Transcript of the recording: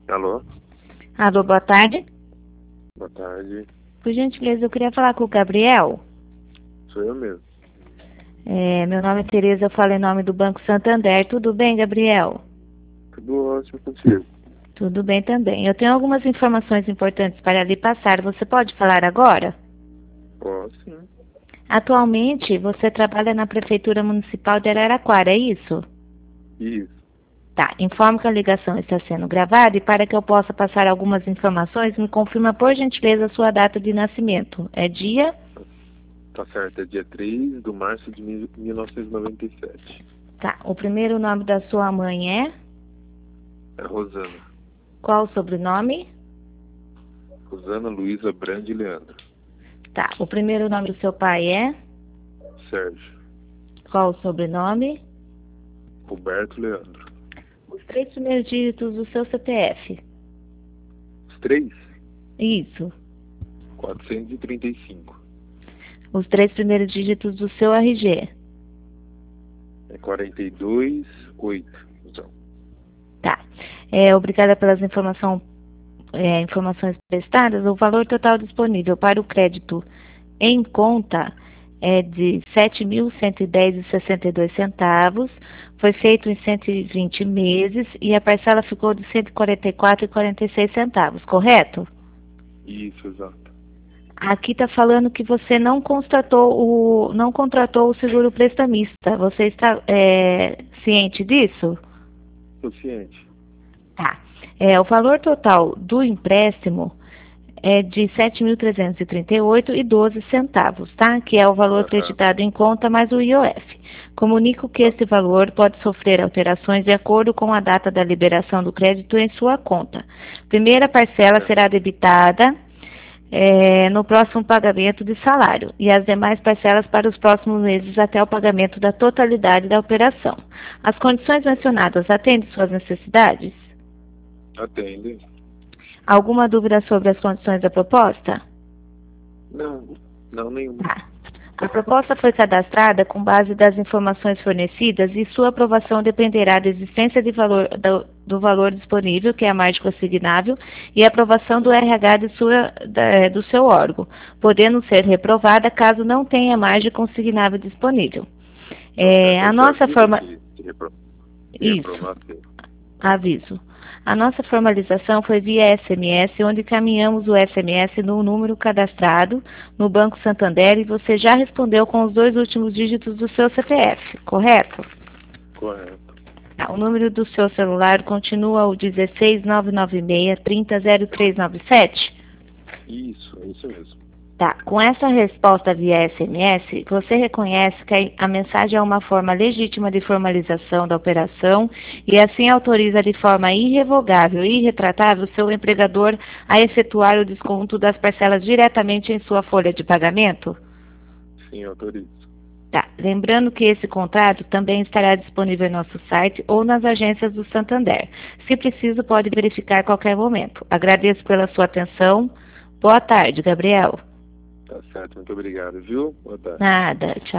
Alô? Alô, boa tarde. Boa tarde. Por gentileza, eu queria falar com o Gabriel. Sou eu mesmo. Meu nome é Tereza, eu falo em nome do Banco Santander. Tudo bem, Gabriel? Tudo ótimo contigo. Tudo bem também. Eu tenho algumas informações importantes para lhe passar. Você pode falar agora? Posso sim. Atualmente, você trabalha na Prefeitura Municipal de Araraquara, é isso? Isso. Tá, informo que a ligação está sendo gravada e para que eu possa passar algumas informações, me confirma por gentileza a sua data de nascimento. É dia? Tá certo, é dia 3 de março de 1997. Tá. O primeiro nome da sua mãe é? É Rosana. Qual o sobrenome? Rosana Luísa Brande Leandro. Tá. O primeiro nome do seu pai é? Sérgio. Qual o sobrenome? Roberto Leandro. Os três primeiros dígitos do seu CPF. Os três? Isso. 435. Os três primeiros dígitos do seu RG. É 428. Então. Tá. Obrigada pelas informações prestadas. O valor total disponível para o crédito em conta é de R$ 7.110,62. Foi feito em 120 meses e a parcela ficou de R$ 144,46, correto? Isso, exato. Aqui está falando que você não contratou o seguro prestamista. Você está ciente disso? Tô ciente. Tá. O valor total do empréstimo é de R$ 7.338,12, tá? Que é o valor Aham. acreditado em conta mais o IOF. Comunico que Tá. esse valor pode sofrer alterações de acordo com a data da liberação do crédito em sua conta. Primeira parcela É. será debitada no próximo pagamento de salário e as demais parcelas para os próximos meses até o pagamento da totalidade da operação. As condições mencionadas atendem suas necessidades? Atende. Alguma dúvida sobre as condições da proposta? Não. Não nenhuma. Tá. A proposta foi cadastrada com base das informações fornecidas e sua aprovação dependerá da existência do valor disponível, que é a margem consignável, e a aprovação do RH do seu órgão, podendo ser reprovada caso não tenha margem consignável disponível. Tá certo. A Eu te nossa aviso forma... se Isso. reprovar sim. Aviso. A nossa formalização foi via SMS, onde encaminhamos o SMS no número cadastrado no Banco Santander e você já respondeu com os 2 últimos dígitos do seu CPF, correto? Correto. O número do seu celular continua o 16996 300397? Isso, é isso mesmo. Tá. Com essa resposta via SMS, você reconhece que a mensagem é uma forma legítima de formalização da operação e assim autoriza de forma irrevogável e irretratável seu empregador a efetuar o desconto das parcelas diretamente em sua folha de pagamento? Sim, autorizo. Tá. Lembrando que esse contrato também estará disponível em nosso site ou nas agências do Santander. Se preciso, pode verificar a qualquer momento. Agradeço pela sua atenção. Boa tarde, Gabriel. Tá certo, muito obrigado, viu? Boa tarde. Nada. Tchau.